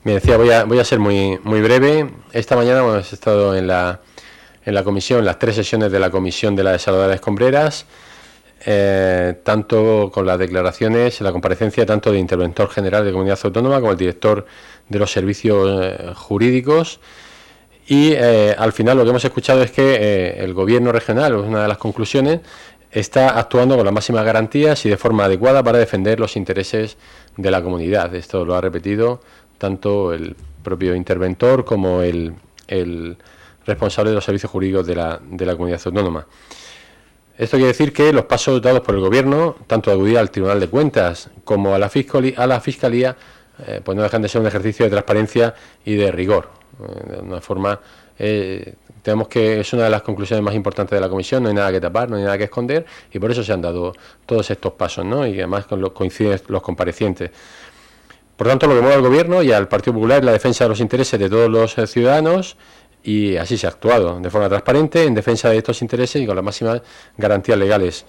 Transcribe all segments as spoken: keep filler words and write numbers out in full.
Me decía, voy a, voy a ser muy, muy breve. Esta mañana hemos estado en la, en la comisión, las tres sesiones de la comisión de la desalojada de Escombreras, eh, tanto con las declaraciones, la comparecencia tanto del interventor general de Comunidad Autónoma como el director de los servicios eh, jurídicos. Y eh, al final lo que hemos escuchado es que eh, el gobierno regional, es una de las conclusiones, está actuando con las máximas garantías y de forma adecuada para defender los intereses de la comunidad. Esto lo ha repetido tanto el propio interventor como el, el responsable de los servicios jurídicos de la, de la comunidad autónoma. Esto quiere decir que los pasos dados por el gobierno, tanto de acudir al Tribunal de Cuentas como a la Fiscalía, a la Fiscalía eh, pues no dejan de ser un ejercicio de transparencia y de rigor. Eh, de una forma, eh, tenemos que es una de las conclusiones más importantes de la comisión, no hay nada que tapar, no hay nada que esconder, y por eso se han dado todos estos pasos, ¿no? Y además con lo, coinciden los comparecientes. Por tanto, lo que mueve al gobierno y al Partido Popular es la defensa de los intereses de todos los eh, ciudadanos, y así se ha actuado, de forma transparente, en defensa de estos intereses y con las máximas garantías legales.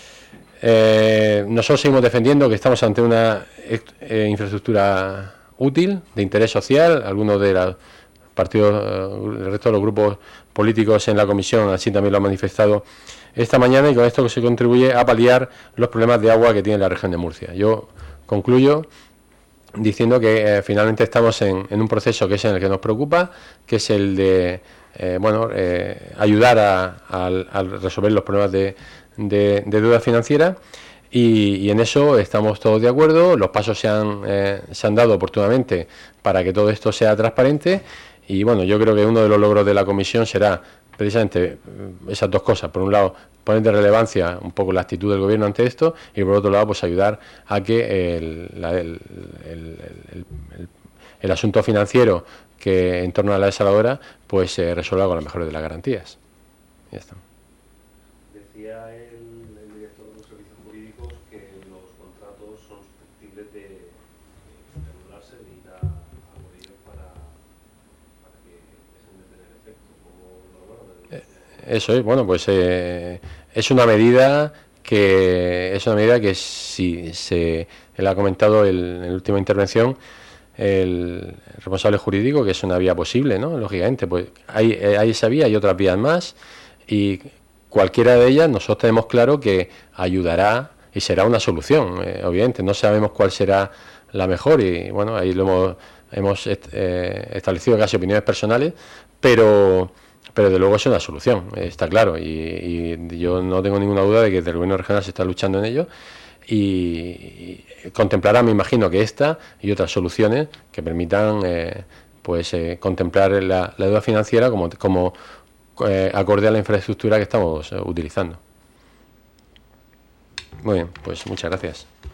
Eh, nosotros seguimos defendiendo que estamos ante una eh, infraestructura útil, de interés social. Algunos de los partidos, el resto de los grupos políticos en la comisión así también lo han manifestado esta mañana, y con esto se contribuye a paliar los problemas de agua que tiene la región de Murcia. Yo concluyo diciendo que eh, finalmente estamos en, en un proceso que es en el que nos preocupa, que es el de eh, bueno eh, ayudar a, a, a resolver los problemas de, de, de deuda financiera, y, y en eso estamos todos de acuerdo. Los pasos se han, eh, se han dado oportunamente para que todo esto sea transparente, y bueno, yo creo que uno de los logros de la comisión será precisamente esas dos cosas: por un lado, poner de relevancia un poco la actitud del gobierno ante esto, y por otro lado, pues ayudar a que el, la, el, el, el, el, el asunto financiero que en torno a la desaladora pues se eh, resuelva con las mejores de las garantías. Ya está. Decía el, el director de los servicios jurídicos que los contratos son susceptibles de, de anularse, de ir a, a por ellos para, para que dejen de tener efecto. ¿Cómo lo valora? Eso es, bueno, pues eh, es una medida que es una medida que si se él ha comentado el, en la última intervención el responsable jurídico que es una vía posible, ¿no? Lógicamente, pues hay, hay esa vía y otras vías más, y cualquiera de ellas nosotros tenemos claro que ayudará y será una solución. Eh, obviamente no sabemos cuál será la mejor, y bueno, ahí lo hemos, hemos eh, establecido casi opiniones personales, pero pero de luego es una solución, está claro, y, y yo no tengo ninguna duda de que desde el gobierno regional se está luchando en ello, y, y contemplará, me imagino, que esta y otras soluciones que permitan eh, pues eh, contemplar la, la deuda financiera como, como eh, acorde a la infraestructura que estamos eh, utilizando. Muy bien, pues muchas gracias.